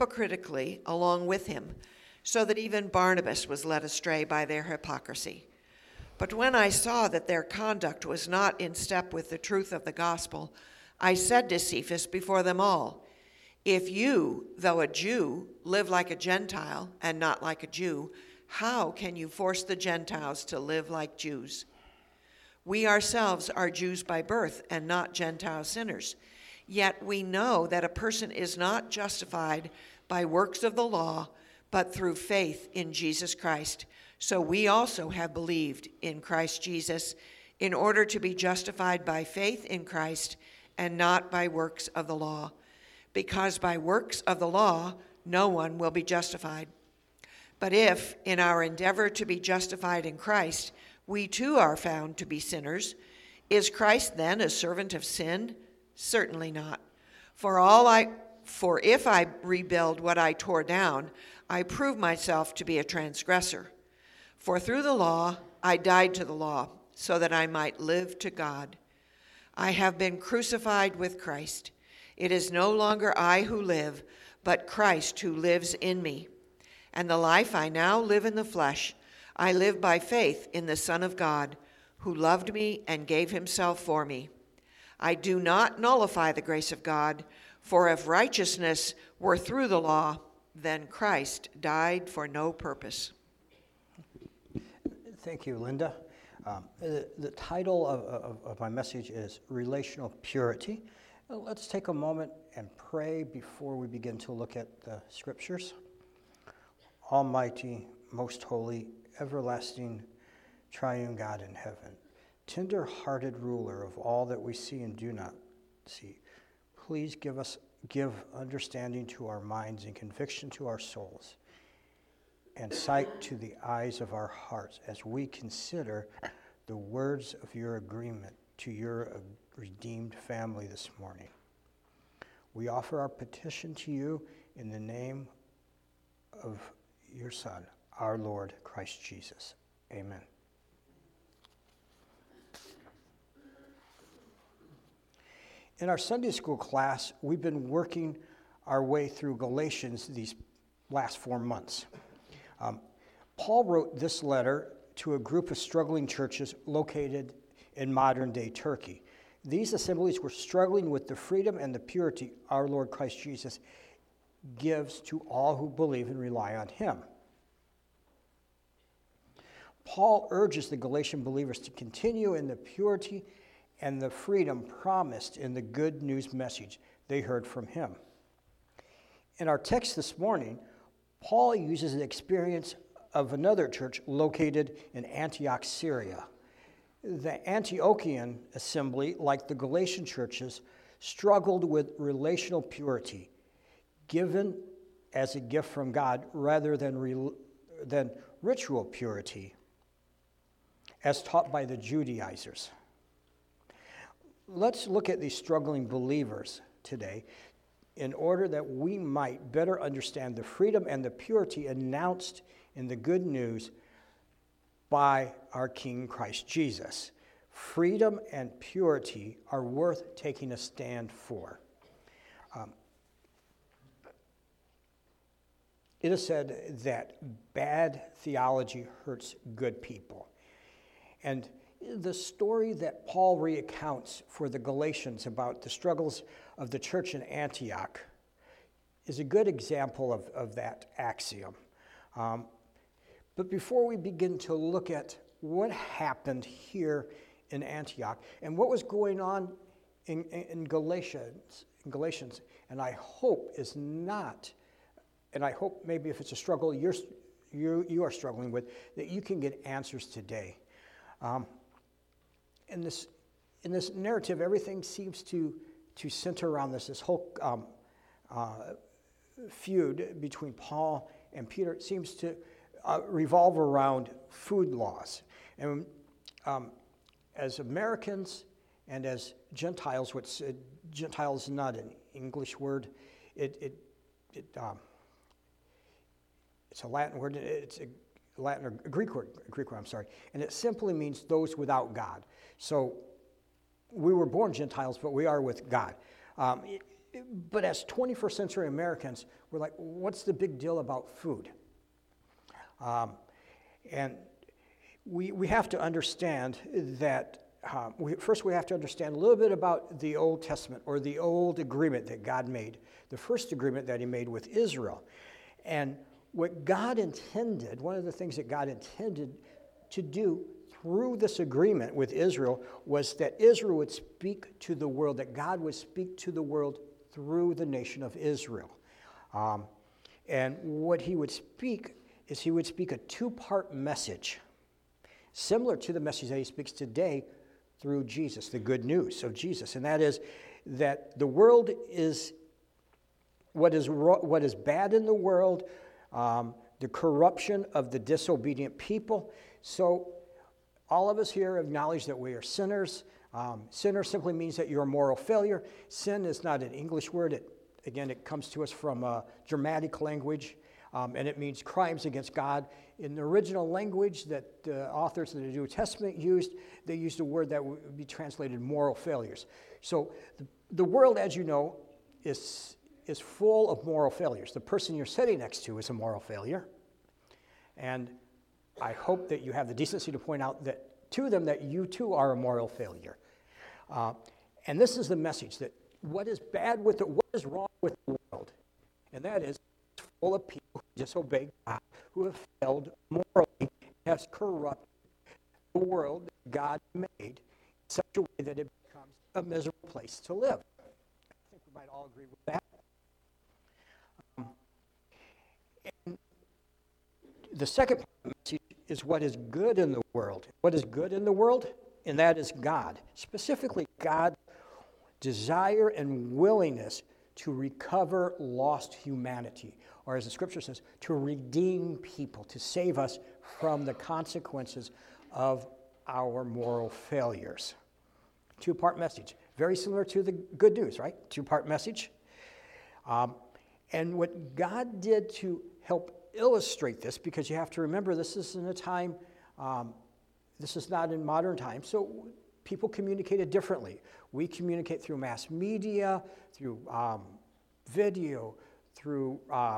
hypocritically along with him, so that even Barnabas was led astray by their hypocrisy. But when I saw that their conduct was not in step with the truth of the gospel, I said to Cephas before them all, "If you, though a Jew, live like a Gentile and not like a Jew, how can you force the Gentiles to live like Jews? We ourselves are Jews by birth and not Gentile sinners. Yet we know that a person is not justified by works of the law, but through faith in Jesus Christ. So we also have believed in Christ Jesus in order to be justified by faith in Christ and not by works of the law. Because by works of the law, no one will be justified. But if, in our endeavor to be justified in Christ, we too are found to be sinners, is Christ then a servant of sin? Certainly not. For if I rebuild what I tore down, I prove myself to be a transgressor. For through the law I died to the law, so that I might live to God. I have been crucified with Christ. It is no longer I who live, but Christ who lives in me. And the life I now live in the flesh, I live by faith in the Son of God, who loved me and gave himself for me. I do not nullify the grace of God, for if righteousness were through the law, then Christ died for no purpose." Thank you, Linda. The title of my message is Relational Purity. Let's take a moment and pray before we begin to look at the scriptures. Almighty, most holy, everlasting, triune God in heaven, tender-hearted ruler of all that we see and do not see, please give understanding to our minds and conviction to our souls, and sight to the eyes of our hearts as we consider the words of your agreement to your redeemed family this morning. We offer our petition to you in the name of your Son, our Lord, Christ Jesus. Amen. In our Sunday school class, we've been working our way through Galatians these last 4 months. Paul wrote this letter to a group of struggling churches located in modern-day Turkey. These assemblies were struggling with the freedom and the purity our Lord Christ Jesus gives to all who believe and rely on him. Paul urges the Galatian believers to continue in the purity and the freedom promised in the good news message they heard from him. In our text this morning, Paul uses the experience of another church located in Antioch, Syria. The Antiochian assembly, like the Galatian churches, struggled with relational purity, given as a gift from God rather than ritual purity, as taught by the Judaizers. Let's look at these struggling believers today in order that we might better understand the freedom and the purity announced in the good news by our King Christ Jesus. Freedom and purity are worth taking a stand for. It is said that bad theology hurts good people. And the story that Paul recounts for the Galatians about the struggles of the church in Antioch is a good example of that axiom. But before we begin to look at what happened here in Antioch and what was going on in Galatians, and I hope is not, and I hope maybe if it's a struggle you are struggling with, that you can get answers today. In this narrative, everything seems to center around this whole feud between Paul and Peter. It seems to revolve around food laws. And as Americans and as Gentiles, what's Gentiles is not an English word. It's a Latin word. It's a Latin or a Greek word. I'm sorry, and it simply means those without God. So we were born Gentiles, but we are with God. But as 21st century Americans, we're like, what's the big deal about food? And we have to understand that, first we have to understand a little bit about the Old Testament, or the old agreement that God made, the first agreement that he made with Israel. And what God intended, one of the things that God intended to do through this agreement with Israel, was that Israel would speak to the world, that God would speak to the world through the nation of Israel. And what he would speak is he would speak a two-part message, similar to the message that he speaks today through Jesus, the good news of Jesus. And that is that the world is what is bad in the world, the corruption of the disobedient people. So all of us here acknowledge that we are sinners. Sinner simply means that you're a moral failure. Sin is not an English word. It comes to us from a Germanic language, and it means crimes against God. In the original language that the authors of the New Testament used, they used a word that would be translated moral failures. So the world, as you know, is full of moral failures. The person you're sitting next to is a moral failure. And I hope that you have the decency to point out to them that you too are a moral failure. And this is the message, that what is wrong with the world? And that is, it's full of people who disobey God, who have failed morally, has corrupted the world that God made in such a way that it becomes a miserable place to live. I think we might all agree with that. And the second part of the message is what is good in the world. What is good in the world? And that is God. Specifically, God's desire and willingness to recover lost humanity, or as the scripture says, to redeem people, to save us from the consequences of our moral failures. Two-part message. Very similar to the good news, right? Two-part message. And what God did to help illustrate this, because you have to remember this is in a time, this is not in modern times, so people communicated differently. We communicate through mass media, through video, through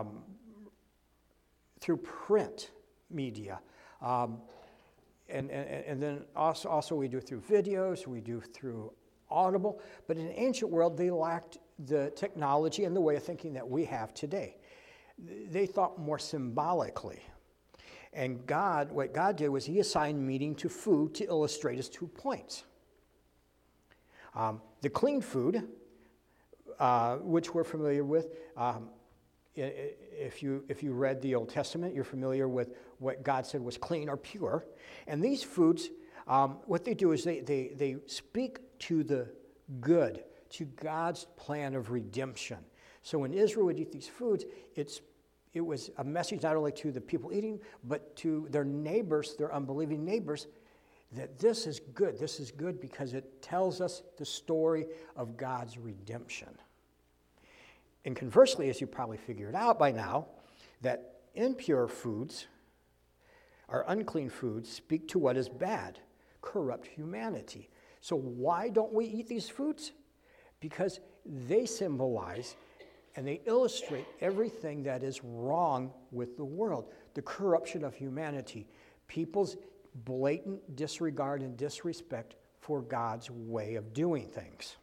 print media, and then also we do it through videos, we do through audible. But in the ancient world, they lacked the technology and the way of thinking that we have today. They thought more symbolically. And what God did was he assigned meaning to food to illustrate his 2 points. The clean food, which we're familiar with, if you read the Old Testament, you're familiar with what God said was clean or pure. And these foods, what they do is they speak to the good, to God's plan of redemption. So when Israel would eat these foods, it was a message not only to the people eating, but to their neighbors, their unbelieving neighbors, that this is good. This is good because it tells us the story of God's redemption. And conversely, as you probably figured out by now, that impure foods, or unclean foods, speak to what is bad, corrupt humanity. So why don't we eat these foods? Because they symbolize and they illustrate everything that is wrong with the world, the corruption of humanity, people's blatant disregard and disrespect for God's way of doing things.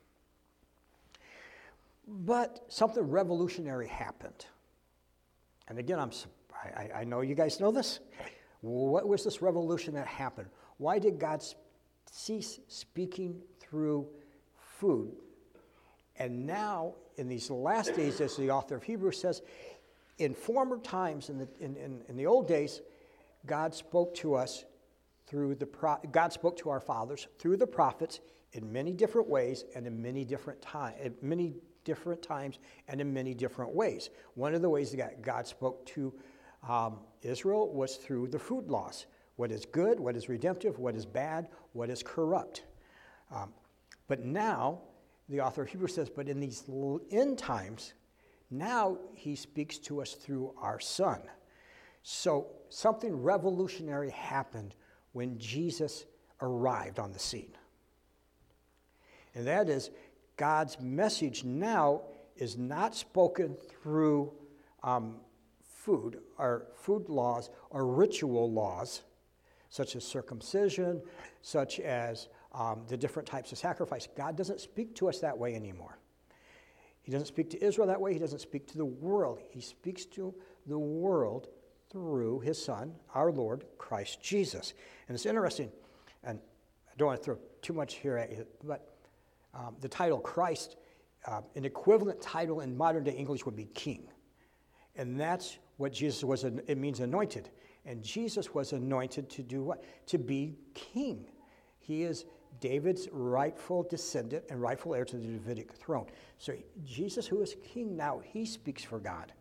But something revolutionary happened. And again, I know you guys know this. What was this revolution that happened? Why did God cease speaking through food? And now, in these last days, as the author of Hebrews says, in former times, in the old days, God spoke to us God spoke to our fathers through the prophets in many different ways and in many different times and in many different ways. One of the ways that God spoke to Israel was through the food laws. What is good, what is redemptive, what is bad, what is corrupt. But now, the author of Hebrews says, but in these end times, now he speaks to us through our Son. So something revolutionary happened when Jesus arrived on the scene. And that is, God's message now is not spoken through food laws or ritual laws, such as circumcision, such as the different types of sacrifice. God doesn't speak to us that way anymore. He doesn't speak to Israel that way. He doesn't speak to the world. He speaks to the world through his Son, our Lord, Christ Jesus. And it's interesting, and I don't want to throw too much here at you, but the title Christ, an equivalent title in modern day English would be king. And that's what Jesus was. It means anointed. And Jesus was anointed to do what? To be king. He is David's rightful descendant and rightful heir to the Davidic throne. So Jesus, who is king now, he speaks for God.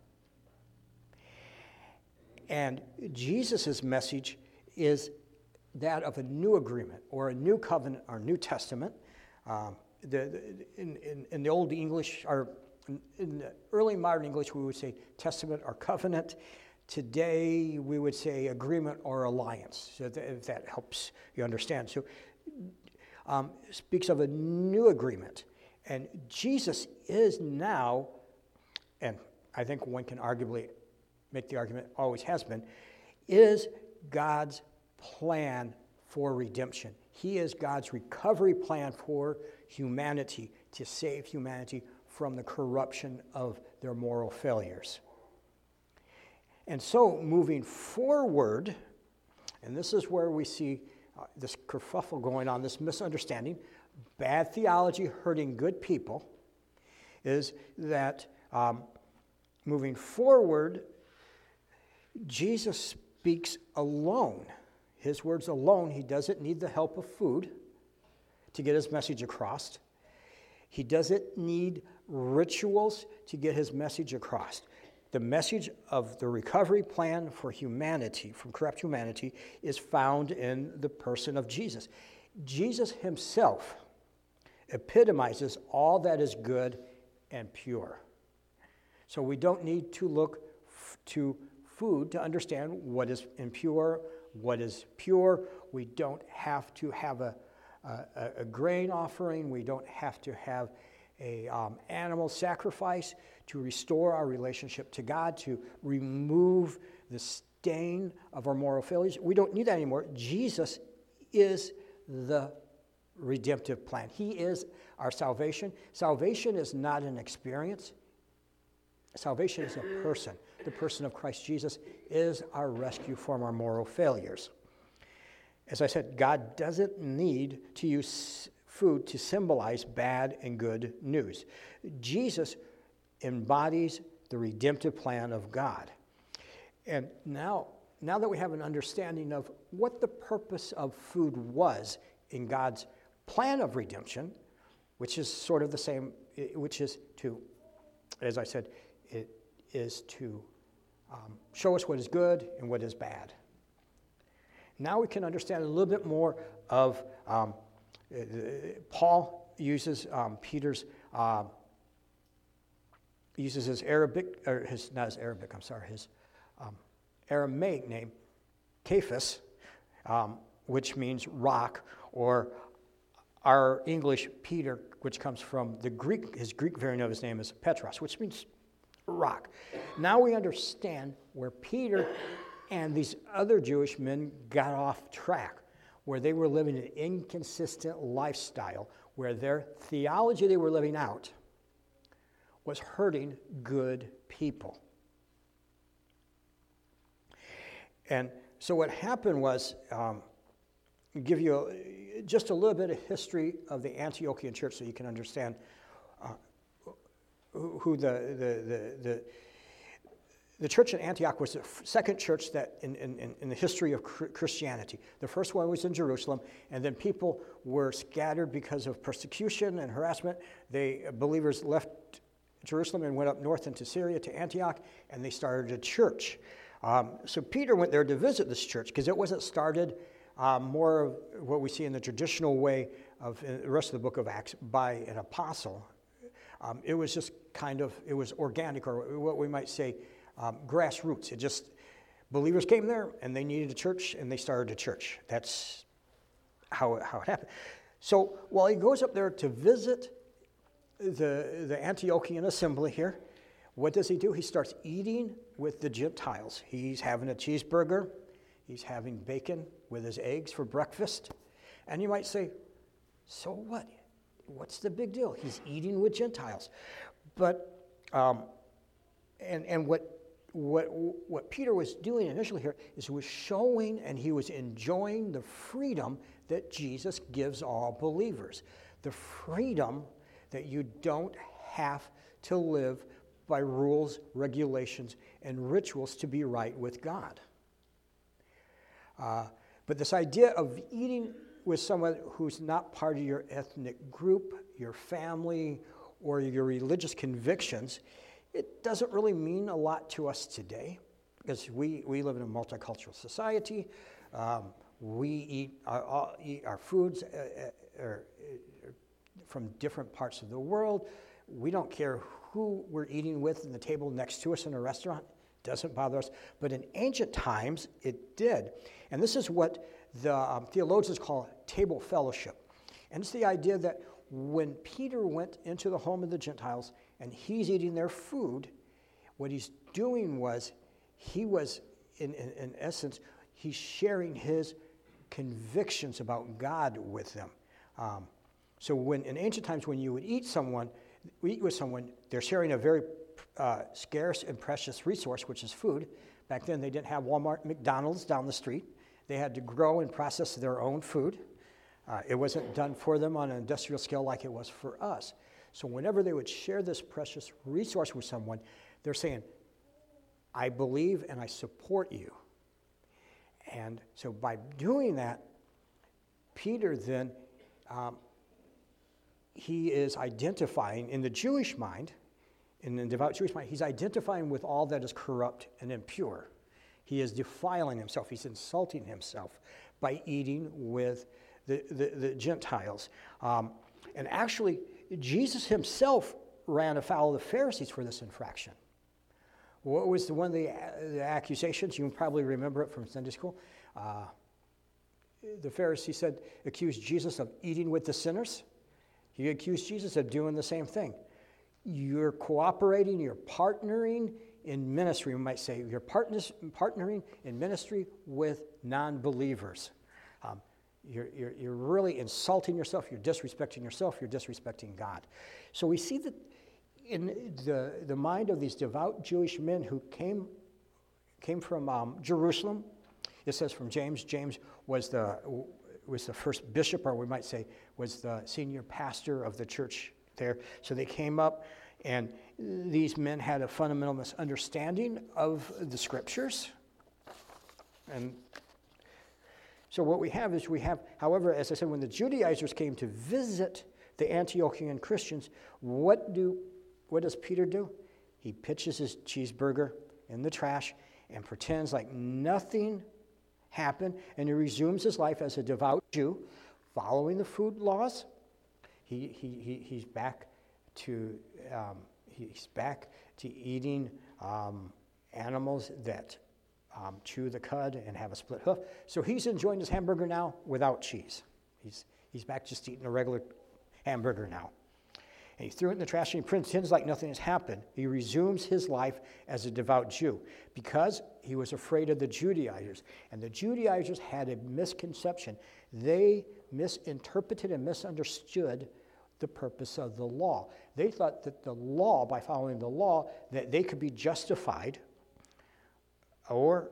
And Jesus' message is that of a new agreement or a new covenant or New Testament. In the Old English, or in the early modern English, we would say testament or covenant. Today, we would say agreement or alliance, so if that helps you understand. So speaks of a new agreement. And Jesus is now, and I think one can arguably make the argument, always has been, is God's plan for redemption. He is God's recovery plan for humanity, to save humanity from the corruption of their moral failures. And so, moving forward, and this is where we see this kerfuffle going on, this misunderstanding, bad theology hurting good people, is that moving forward, Jesus speaks alone. His words alone. He doesn't need the help of food to get his message across. He doesn't need rituals to get his message across. The message of the recovery plan for humanity, from corrupt humanity, is found in the person of Jesus. Jesus himself epitomizes all that is good and pure. So we don't need to look to food to understand what is impure, what is pure. We don't have to have a grain offering. We don't have to have a animal sacrifice to restore our relationship to God, to remove the stain of our moral failures. We don't need that anymore. Jesus is the redemptive plan. He is our salvation. Salvation is not an experience. Salvation is a person. The person of Christ Jesus is our rescue from our moral failures. As I said, God doesn't need to use food to symbolize bad and good news. Jesus embodies the redemptive plan of God. And now that we have an understanding of what the purpose of food was in God's plan of redemption, which is sort of the same, which is to, as I said, it is to show us what is good and what is bad. Now we can understand a little bit more of Paul uses Peter's uses his Arabic, or his not his Arabic, I'm sorry, his Aramaic name, Cephas, which means rock, or our English Peter, which comes from the Greek. His Greek variant of his name is Petros, which means rock. Now we understand where Peter and these other Jewish men got off track, where they were living an inconsistent lifestyle, where their theology they were living out was hurting good people. And so what happened was, give you just a little bit of history of the Antiochian church so you can understand who the church in Antioch was the second church that in the history of Christianity. The first one was in Jerusalem, and then people were scattered because of persecution and harassment. Believers left Jerusalem and went up north into Syria to Antioch, and they started a church. So Peter went there to visit this church because it wasn't started more of what we see in the traditional way of the rest of the book of Acts by an apostle. It was just it was organic, or what we might say grassroots. It just, believers came there and they needed a church and they started a church. That's how it happened. So while he goes up there to visit the Antiochian assembly here, what does he do? He starts eating with the Gentiles. He's having a cheeseburger. He's having bacon with his eggs for breakfast. And you might say, so what? What's the big deal? He's eating with Gentiles. But, and what Peter was doing initially here is he was showing and he was enjoying the freedom that Jesus gives all believers. The freedom that you don't have to live by rules, regulations, and rituals to be right with God. But this idea of eating with someone who's not part of your ethnic group, your family, or your religious convictions, it doesn't really mean a lot to us today, because we live in a multicultural society. We eat our foods from different parts of the world. We don't care who we're eating with in the table next to us in a restaurant. It doesn't bother us. But in ancient times, it did. And this is what the theologians call table fellowship. And it's the idea that when Peter went into the home of the Gentiles and he's eating their food, what he's doing was, he was, in essence, he's sharing his convictions about God with them. So when in ancient times, when you would eat with someone, they're sharing a very scarce and precious resource, which is food. Back then, they didn't have Walmart, McDonald's down the street. They had to grow and process their own food. It wasn't done for them on an industrial scale like it was for us. So whenever they would share this precious resource with someone, they're saying, I believe and I support you. And so by doing that, Peter then, he is identifying in the Jewish mind, in the devout Jewish mind, he's identifying with all that is corrupt and impure. He is defiling himself. He's insulting himself by eating with the Gentiles. And actually, Jesus himself ran afoul of the Pharisees for this infraction. What was one of the accusations? You probably remember it from Sunday school. The Pharisee accused Jesus of eating with the sinners. He accused Jesus of doing the same thing. You're cooperating, you're partnering in ministry, we might say. You're partnering in ministry with non-believers. You're really insulting yourself, you're disrespecting yourself, you're disrespecting God. So we see that in the mind of these devout Jewish men who came from Jerusalem. It says from James. James was the first bishop, or we might say was the senior pastor of the church there. So they came up, and these men had a fundamental misunderstanding of the scriptures. And so what we have is however, as I said, when the Judaizers came to visit the Antiochian Christians, what does Peter do? He pitches his cheeseburger in the trash and pretends like nothing happened, and he resumes his life as a devout Jew, following the food laws. He's back to eating animals that chew the cud and have a split hoof. So he's enjoying his hamburger now without cheese. He's back just eating a regular hamburger now. And he threw it in the trash and he pretends like nothing has happened. He resumes his life as a devout Jew because he was afraid of the Judaizers. And the Judaizers had a misconception. They misinterpreted and misunderstood the purpose of the law. They thought that the law, by following the law, that they could be justified, or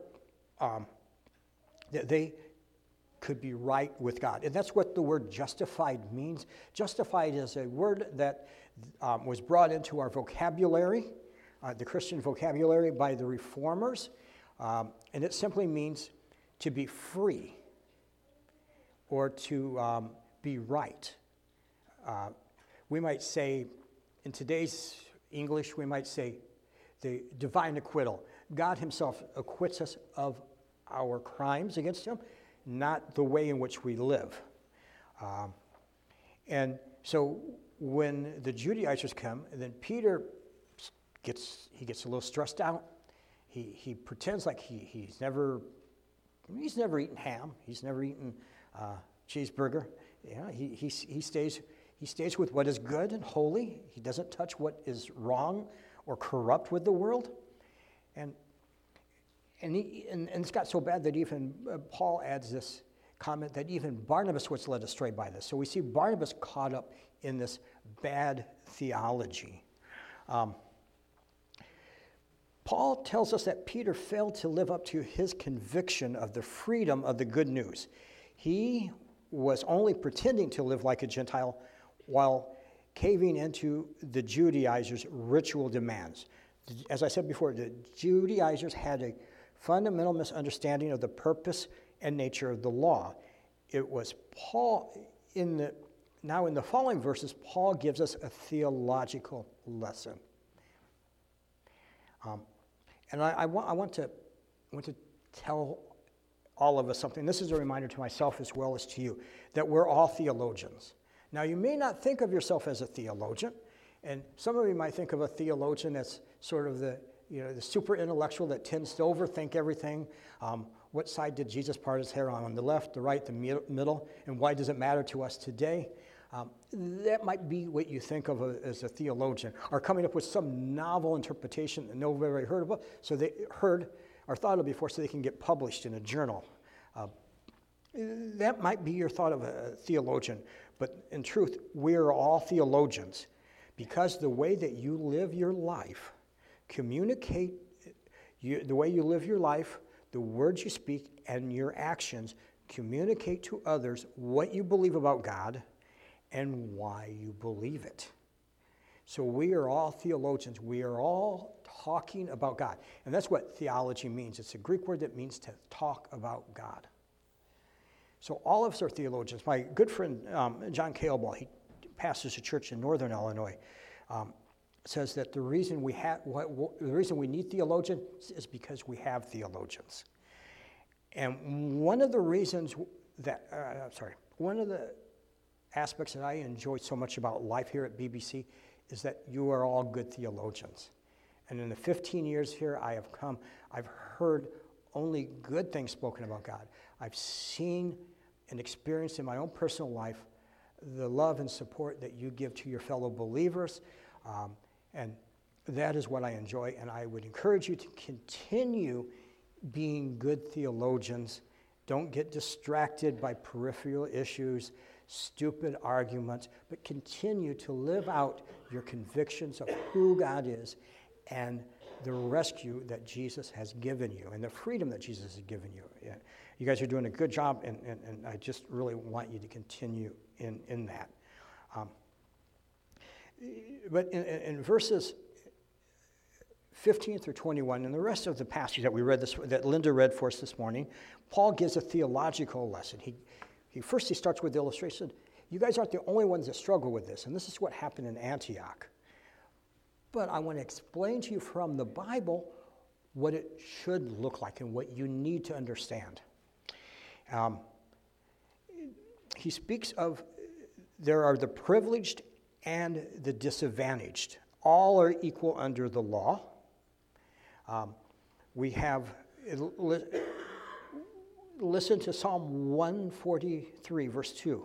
that they could be right with God. And that's what the word justified means. Justified is a word that was brought into our vocabulary, the Christian vocabulary, by the reformers. And it simply means to be free or to be right. We might say, in today's English, we might say the divine acquittal. God himself acquits us of our crimes against him, not the way in which we live. And so when the Judaizers come, and then Peter gets a little stressed out. He pretends like he's never eaten ham. He's never eaten cheeseburger. Yeah, he stays He stays with what is good and holy. He doesn't touch what is wrong or corrupt with the world. And it's got so bad that even Paul adds this comment that even Barnabas was led astray by this. So we see Barnabas caught up in this bad theology. Paul tells us that Peter failed to live up to his conviction of the freedom of the good news. He was only pretending to live like a Gentile while caving into the Judaizers' ritual demands. As I said before, the Judaizers had a fundamental misunderstanding of the purpose and nature of the law. It was Paul, in the following verses, Paul gives us a theological lesson. And I want to tell all of us something. This is a reminder to myself as well as to you, that we're all theologians. Now, you may not think of yourself as a theologian, and some of you might think of a theologian as sort of the super intellectual that tends to overthink everything. What side did Jesus part his hair on the left, the right, the middle, and why does it matter to us today? That might be what you think of as a theologian, or coming up with some novel interpretation that nobody heard about, so they heard or thought of before, so they can get published in a journal. That might be your thought of a theologian, but in truth, we are all theologians, because the way that you live your life, the way you live your life, the words you speak, and your actions communicate to others what you believe about God and why you believe it. So we are all theologians. We are all talking about God. And that's what theology means. It's a Greek word that means to talk about God. So all of us are theologians. My good friend John Caleball, he pastors a church in northern Illinois, says that the reason we need theologians is because we have theologians. And one of the reasons one of the aspects that I enjoy so much about life here at BBC is that you are all good theologians. And in the 15 years here I've heard only good things spoken about God. I've seen and experienced in my own personal life the love and support that you give to your fellow believers. And that is what I enjoy, and I would encourage you to continue being good theologians. Don't get distracted by peripheral issues, stupid arguments, but continue to live out your convictions of who God is and the rescue that Jesus has given you and the freedom that Jesus has given you. Yeah. You guys are doing a good job, and I just really want you to continue in that. But in verses 15 through 21, and the rest of the passage that we read that Linda read for us this morning, Paul gives a theological lesson. He starts with the illustration. You guys aren't the only ones that struggle with this, and this is what happened in Antioch. But I want to explain to you from the Bible what it should look like and what you need to understand. He speaks of there are the privileged and the disadvantaged. All are equal under the law. We have, listen to Psalm 143, verse 2.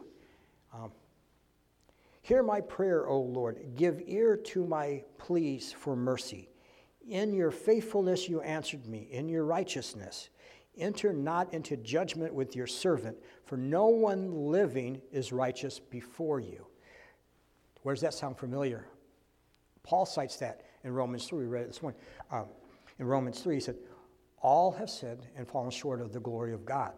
Hear my prayer, O Lord. Give ear to my pleas for mercy. In your faithfulness you answered me. In your righteousness. Enter not into judgment with your servant, for no one living is righteous before you. Where does that sound familiar? Paul cites that in Romans 3. We read it this morning. In Romans 3, he said, all have sinned and fallen short of the glory of God.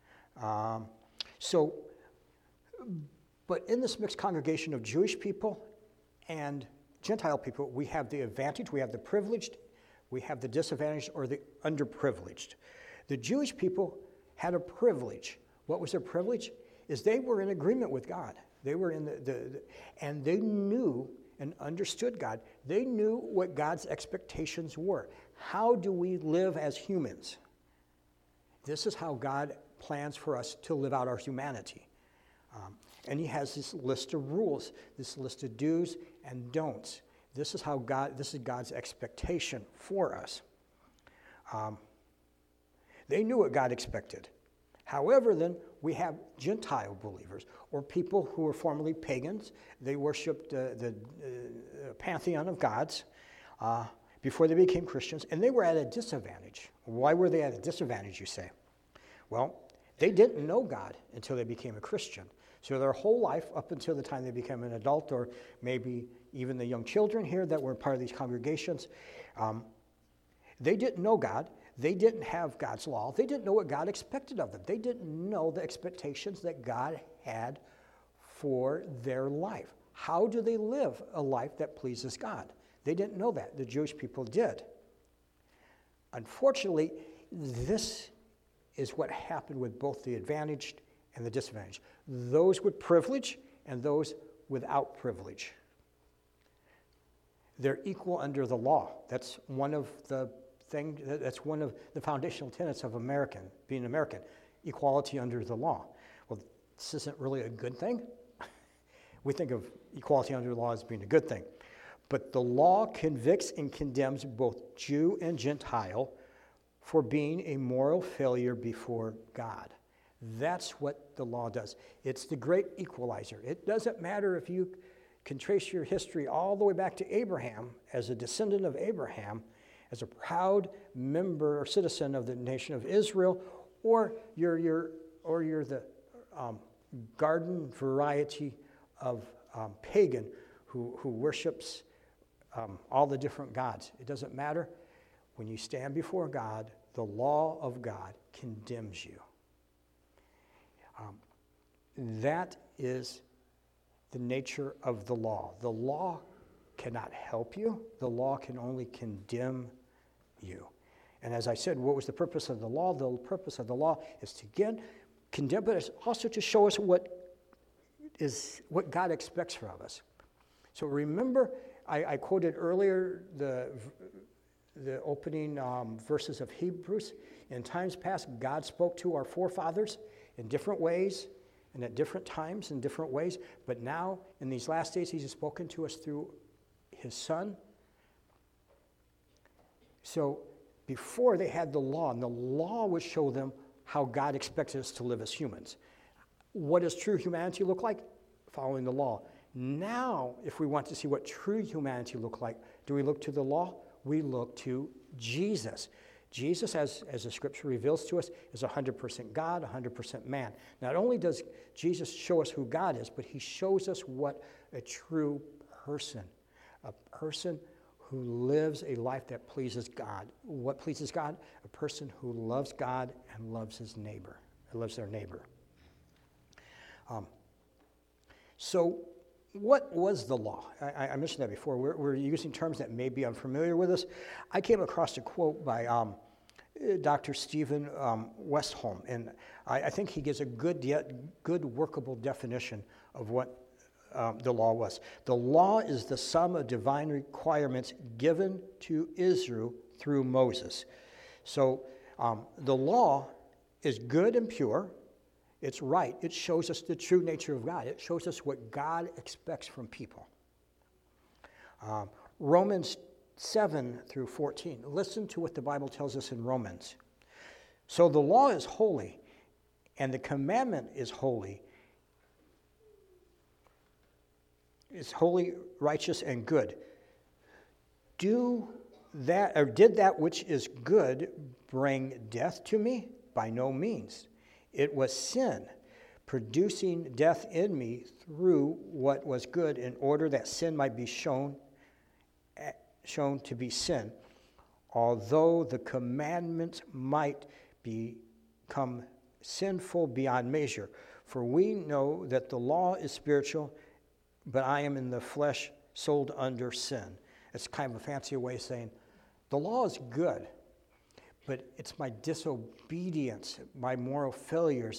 But in this mixed congregation of Jewish people and Gentile people, we have the advantage, we have the privileged, we have the disadvantaged or the underprivileged. The Jewish people had a privilege. What was their privilege? Is they were in agreement with God. They were in and they knew and understood God. They knew what God's expectations were. How do we live as humans? This is how God plans for us to live out our humanity. And he has this list of rules, this list of do's and don'ts. This is God's expectation for us. They knew what God expected. However, then, we have Gentile believers, or people who were formerly pagans. They worshipped the pantheon of gods before they became Christians, and they were at a disadvantage. Why were they at a disadvantage, you say? Well, they didn't know God until they became a Christian. So their whole life, up until the time they became an adult, or maybe even the young children here that were part of these congregations, they didn't know God. They didn't have God's law. They didn't know what God expected of them. They didn't know the expectations that God had for their life. How do they live a life that pleases God? They didn't know that. The Jewish people did. Unfortunately, this is what happened with both the advantaged and the disadvantaged. Those with privilege and those without privilege. They're equal under the law. That's one of the foundational tenets of being American, equality under the law. Well, this isn't really a good thing. We think of equality under the law as being a good thing. But the law convicts and condemns both Jew and Gentile for being a moral failure before God. That's what the law does. It's the great equalizer. It doesn't matter if you can trace your history all the way back to Abraham, as a descendant of Abraham, as a proud member or citizen of the nation of Israel, or you're the garden variety of pagan who worships all the different gods. It doesn't matter. When you stand before God, the law of God condemns you. That is the nature of the law. The law cannot help you. The law can only condemn you. And as I said, what was the purpose of the law? The purpose of the law is to, again, condemn, but it's also to show us what God expects from us. So remember, I quoted earlier the opening verses of Hebrews. In times past, God spoke to our forefathers in different ways and at different times in different ways. But now, in these last days, He's spoken to us through His Son. So before they had the law, and the law would show them how God expects us to live as humans. What does true humanity look like? Following the law. Now, if we want to see what true humanity look like, do we look to the law? We look to Jesus. Jesus, as the scripture reveals to us, is 100% God, 100% man. Not only does Jesus show us who God is, but He shows us what a true person, a person who lives a life that pleases God. What pleases God? A person who loves God and loves his neighbor, loves their neighbor. So what was the law? I mentioned that before. We're using terms that may be unfamiliar with us. I came across a quote by Dr. Stephen Westholm, and I think he gives a good workable definition of what the law was. The law is the sum of divine requirements given to Israel through Moses. So the law is good and pure. It's right. It shows us the true nature of God. It shows us what God expects from people. Romans 7 through 14. Listen to what the Bible tells us in Romans. So the law is holy, and the commandment is holy. It's holy, righteous, and good. Did that which is good bring death to me? By no means. It was sin, producing death in me through what was good, in order that sin might be shown to be sin, although the commandments might become sinful beyond measure. For we know that the law is spiritual, but I am in the flesh, sold under sin. It's kind of a fancy way of saying the law is good, but it's my disobedience, my moral failures,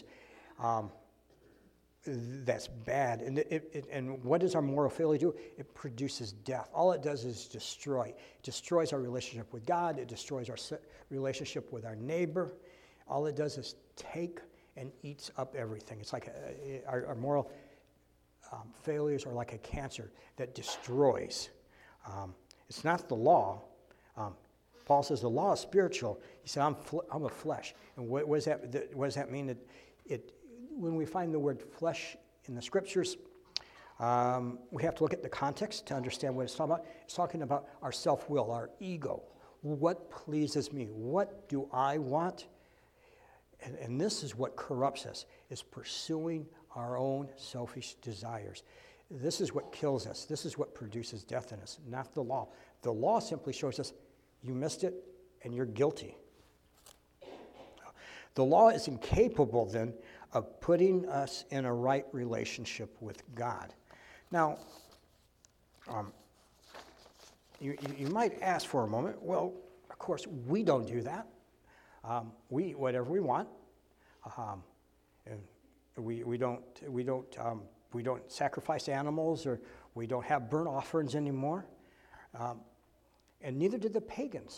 that's bad. And what does our moral failure do? It produces death. All it does is destroy. It destroys our relationship with God. It destroys our relationship with our neighbor. All it does is take and eats up everything. It's like our moral failures are like a cancer that destroys. It's not the law. Paul says the law is spiritual. He said, I'm a flesh. And what does that mean? When we find the word flesh in the scriptures, we have to look at the context to understand what it's talking about. It's talking about our self-will, our ego. What pleases me? What do I want? And this is what corrupts us, is pursuing our own selfish desires. This is what kills us. This is what produces death in us, not the law. The law simply shows us you missed it and you're guilty. The law is incapable then of putting us in a right relationship with God. Now, you might ask for a moment, well, of course, we don't do that. We eat whatever we want. And we don't sacrifice animals, or we don't have burnt offerings anymore. And neither did the pagans.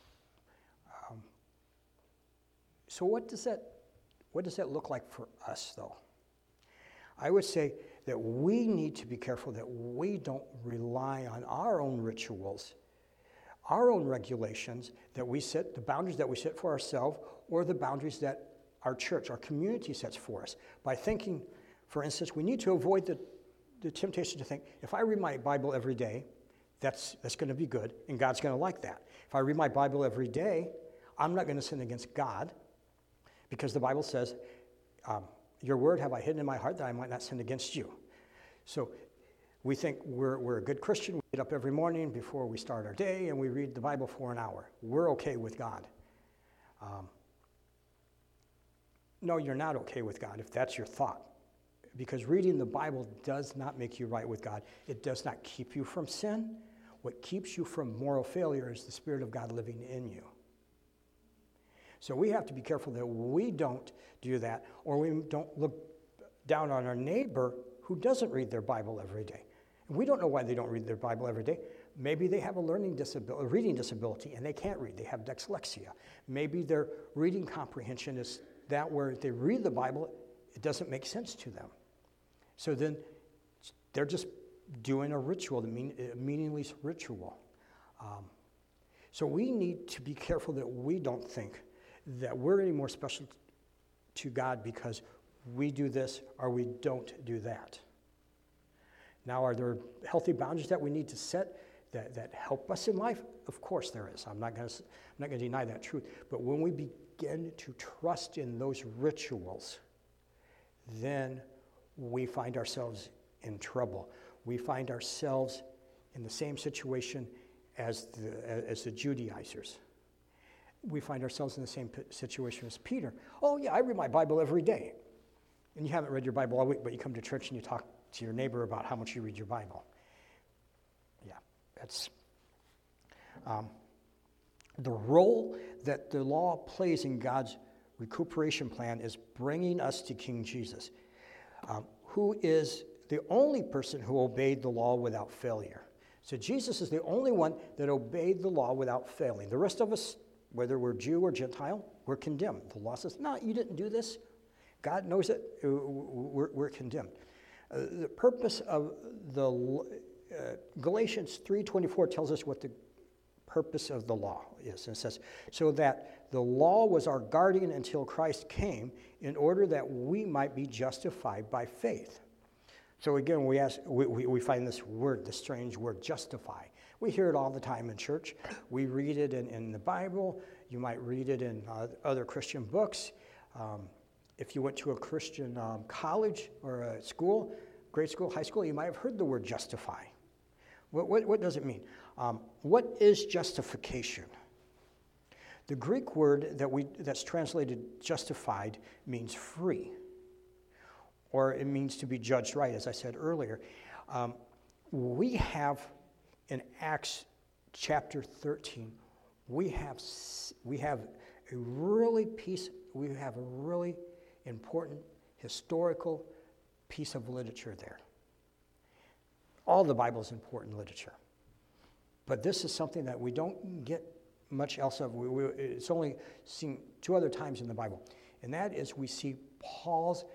So what does that look like for us, though? I would say that we need to be careful that we don't rely on our own rituals, our own regulations that we set, the boundaries that we set for ourselves, or the boundaries that our church, our community sets for us. By thinking, for instance, we need to avoid the temptation to think, if I read my Bible every day, that's going to be good, and God's going to like that. If I read my Bible every day, I'm not going to sin against God, because the Bible says, your word have I hidden in my heart that I might not sin against you. So we think we're a good Christian. We get up every morning before we start our day, and we read the Bible for an hour. We're okay with God. No, you're not okay with God if that's your thought. Because reading the Bible does not make you right with God. It does not keep you from sin. What keeps you from moral failure is the Spirit of God living in you. So we have to be careful that we don't do that, or we don't look down on our neighbor who doesn't read their Bible every day. And we don't know why they don't read their Bible every day. Maybe they have a reading disability, and they can't read. They have dyslexia. Maybe their reading comprehension is that where they read the Bible, it doesn't make sense to them. So then they're just doing a ritual, a meaningless ritual. So we need to be careful that we don't think that we're any more special to God because we do this or we don't do that. Now, are there healthy boundaries that we need to set that help us in life? Of course there is. I'm not going to deny that truth. But when we begin to trust in those rituals, then we find ourselves in trouble. We find ourselves in the same situation as the Judaizers. We find ourselves in the same situation as Peter. Oh yeah, I read my Bible every day. And you haven't read your Bible all week, but you come to church and you talk to your neighbor about how much you read your Bible. Yeah, that's the role that the law plays in God's recuperation plan is bringing us to King Jesus, who is the only person who obeyed the law without failure. So Jesus is the only one that obeyed the law without failing. The rest of us, whether we're Jew or Gentile, we're condemned. The law says, no, you didn't do this. God knows it. We're condemned. The purpose of the Galatians 3:24 tells us what the purpose of the law is. And it says, so that the law was our guardian until Christ came in order that we might be justified by faith. So again, we find this word, the strange word, justify. We hear it all the time in church. We read it in the Bible. You might read it in other Christian books. If you went to a Christian college or a school, grade school, high school, you might have heard the word justify. What does it mean? What is justification? The Greek word that's translated justified means free, or it means to be judged right, as I said earlier. We have in Acts chapter 13, we have a really important historical piece of literature there. All the Bible is important literature. But this is something that we don't get much else of. It's only seen 2 other times in the Bible. And that is we see Paul's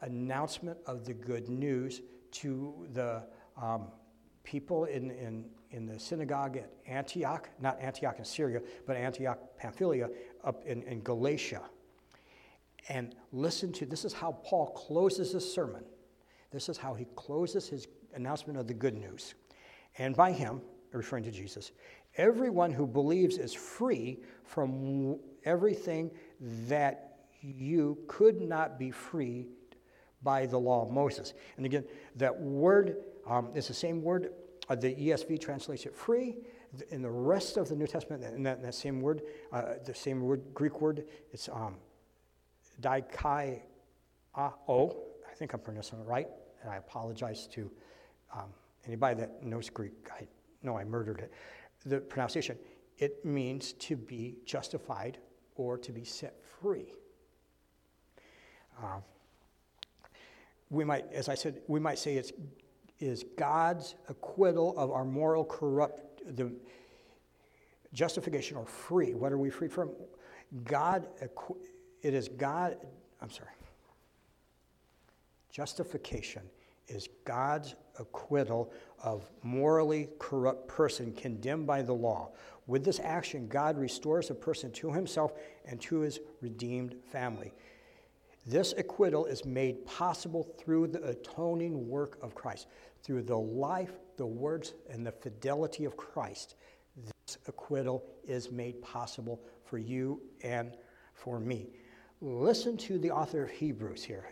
announcement of the good news to the people in in the synagogue at Antioch, not Antioch in Syria, but Antioch, Pamphylia, up in Galatia. And listen to, this is how Paul closes his sermon. This is how he closes his announcement of the good news. And by him, referring to Jesus, everyone who believes is free from everything that you could not be free by the law of Moses. And again, that word is the same word. The ESV translates it free. In the rest of the New Testament, in that same word, Greek word, it's dikaiō. I think I'm pronouncing it right, and I apologize to anybody that knows Greek. I know I murdered it. The pronunciation, it means to be justified or to be set free. We might, as I said, we might say it is God's acquittal of our moral the justification or free. What are we free from? Justification is God's acquittal of morally corrupt person condemned by the law. With this action, God restores a person to himself and to his redeemed family. This acquittal is made possible through the atoning work of Christ. Through the life, the words, and the fidelity of Christ, this acquittal is made possible for you and for me. Listen to the author of Hebrews here.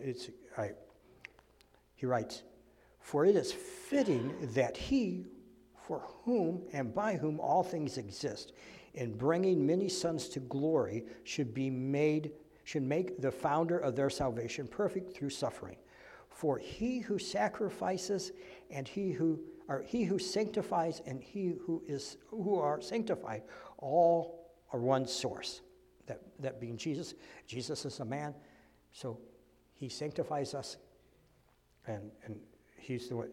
He writes, "For it is fitting that he, for whom and by whom all things exist, in bringing many sons to glory, should make the founder of their salvation perfect through suffering. For he who sacrifices and he who sanctifies and who are sanctified, all are one source." That being Jesus. Jesus is a man, so he sanctifies us, and he's the one.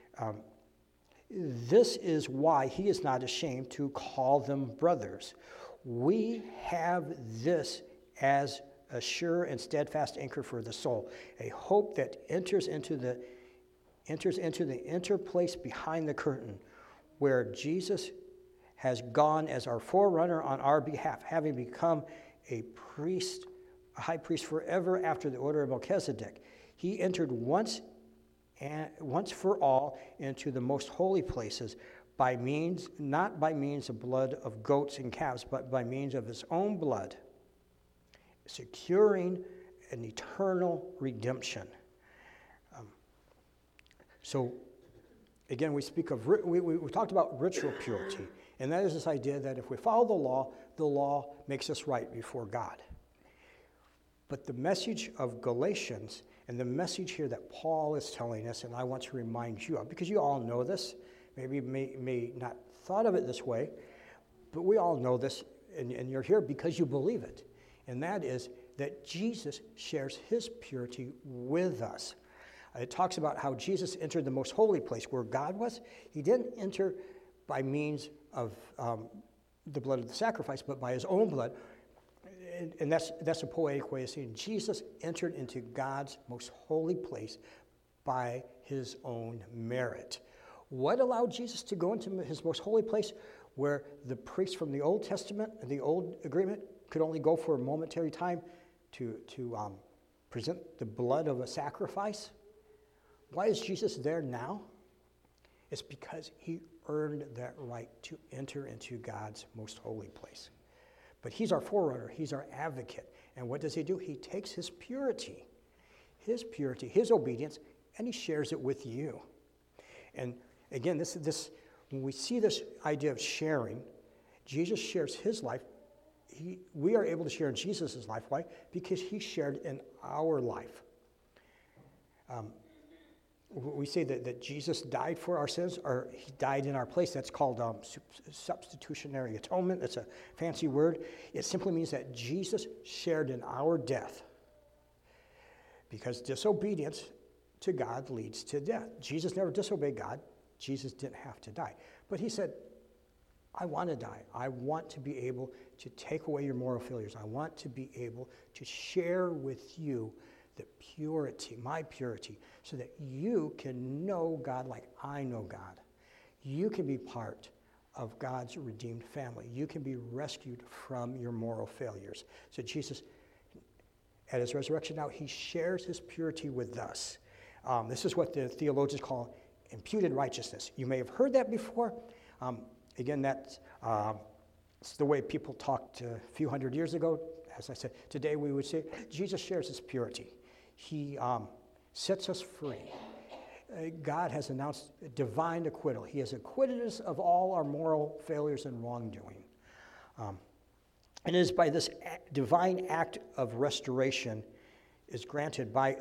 This is why he is not ashamed to call them brothers. We have this as a sure and steadfast anchor for the soul, a hope that enters into the inner place behind the curtain, where Jesus has gone as our forerunner on our behalf, having become a high priest forever after the order of Melchizedek. He entered once for all into the most holy places not by means of blood of goats and calves, but by means of his own blood, securing an eternal redemption. So, again, we talked about ritual purity, and that is this idea that if we follow the law makes us right before God. But the message of Galatians and the message here that Paul is telling us, and I want to remind you of, because you all know this, maybe you may not thought of it this way, but we all know this, and you're here because you believe it. And that is that Jesus shares his purity with us. It talks about how Jesus entered the most holy place where God was. He didn't enter by means of the blood of the sacrifice, but by his own blood. And that's a poetic way of saying Jesus entered into God's most holy place by his own merit. What allowed Jesus to go into his most holy place, where the priests from the Old Testament and the Old Agreement could only go for a momentary time to present the blood of a sacrifice? Why is Jesus there now? It's because he earned that right to enter into God's most holy place. But he's our forerunner, he's our advocate. And what does he do? He takes his purity, his obedience, and he shares it with you. And again, this when we see this idea of sharing, Jesus shares his life. We are able to share in Jesus' life. Why? Because he shared in our life. We say that Jesus died for our sins, or he died in our place. That's called substitutionary atonement. It's a fancy word. It simply means that Jesus shared in our death, because disobedience to God leads to death. Jesus never disobeyed God. Jesus didn't have to die. But he said, I want to die. I want to be able to take away your moral failures. I want to be able to share with you the purity, my purity, so that you can know God like I know God. You can be part of God's redeemed family. You can be rescued from your moral failures. So Jesus, at his resurrection now, he shares his purity with us. This is what the theologians call imputed righteousness. You may have heard that before. Again, that's it's the way people talked a few hundred years ago. As I said, today we would say Jesus shares his purity. He sets us free. God has announced divine acquittal. He has acquitted us of all our moral failures and wrongdoing. And it is by this divine act of restoration is granted by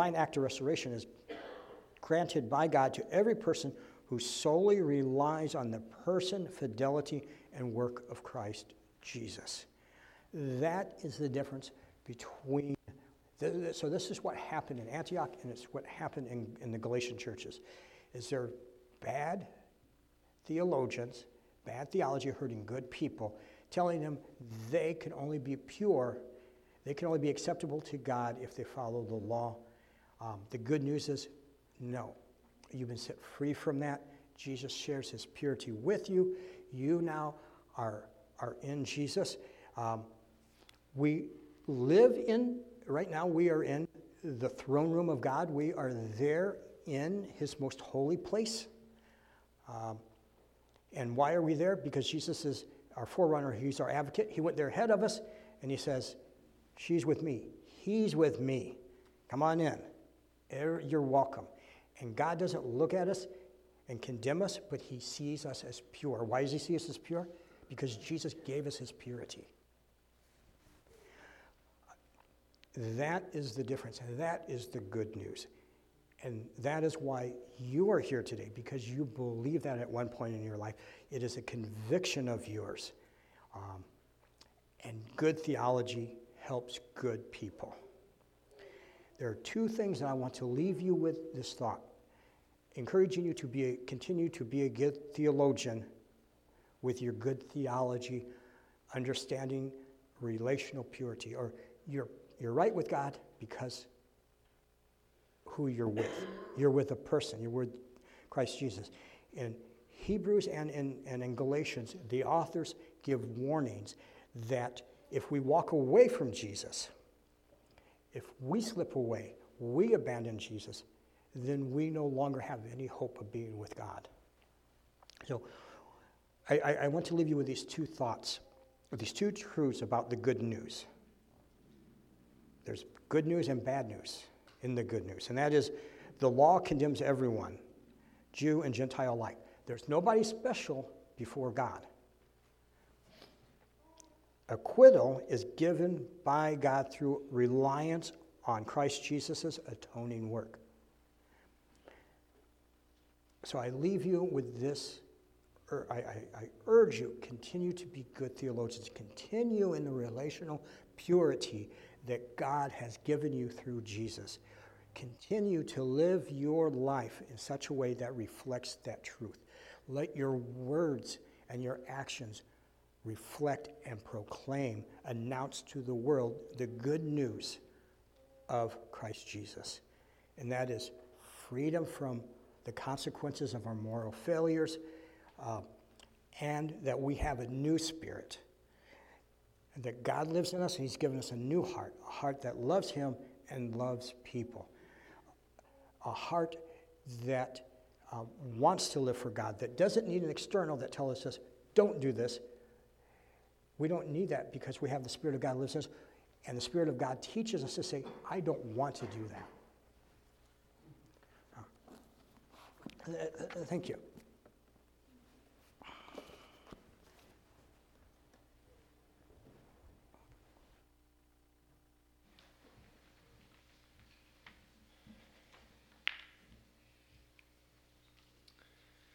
God to every person who solely relies on the person, fidelity, and work of Christ Jesus. That is the difference between, so this is what happened in Antioch, and it's what happened in the Galatian churches. Is there bad theologians, bad theology hurting good people, telling them they can only be pure, they can only be acceptable to God if they follow the law. The good news is, no. You've been set free from that. Jesus shares his purity with you. You now are in Jesus. We live in, right now we are in the throne room of God. We are there in his most holy place. And why are we there? Because Jesus is our forerunner. He's our advocate. He went there ahead of us, and he says, she's with me. He's with me. Come on in. You're welcome. And God doesn't look at us and condemn us, but he sees us as pure. Why does he see us as pure? Because Jesus gave us his purity. That is the difference, and that is the good news. And that is why you are here today, because you believe that at one point in your life. It is a conviction of yours. And good theology helps good people. There are two things that I want to leave you with this thought, encouraging you to continue to be a good theologian with your good theology, understanding relational purity, or you're right with God because who you're with. You're with a person. You're with Christ Jesus. In Hebrews and in Galatians, the authors give warnings that if we walk away from Jesus, if we slip away, we abandon Jesus, then we no longer have any hope of being with God. So I want to leave you with these two thoughts, with these two truths about the good news. There's good news and bad news in the good news, and that is the law condemns everyone, Jew and Gentile alike. There's nobody special before God. Acquittal is given by God through reliance on Christ Jesus' atoning work. So I leave you with this. I urge you, continue to be good theologians. Continue in the relational purity that God has given you through Jesus. Continue to live your life in such a way that reflects that truth. Let your words and your actions reflect and proclaim, announce to the world the good news of Christ Jesus. And that is freedom from the consequences of our moral failures, and that we have a new spirit. And that God lives in us, and he's given us a new heart, a heart that loves him and loves people. A heart that wants to live for God, that doesn't need an external that tells us, don't do this. We don't need that because we have the Spirit of God lives in us, and the Spirit of God teaches us to say, I don't want to do that. Thank you.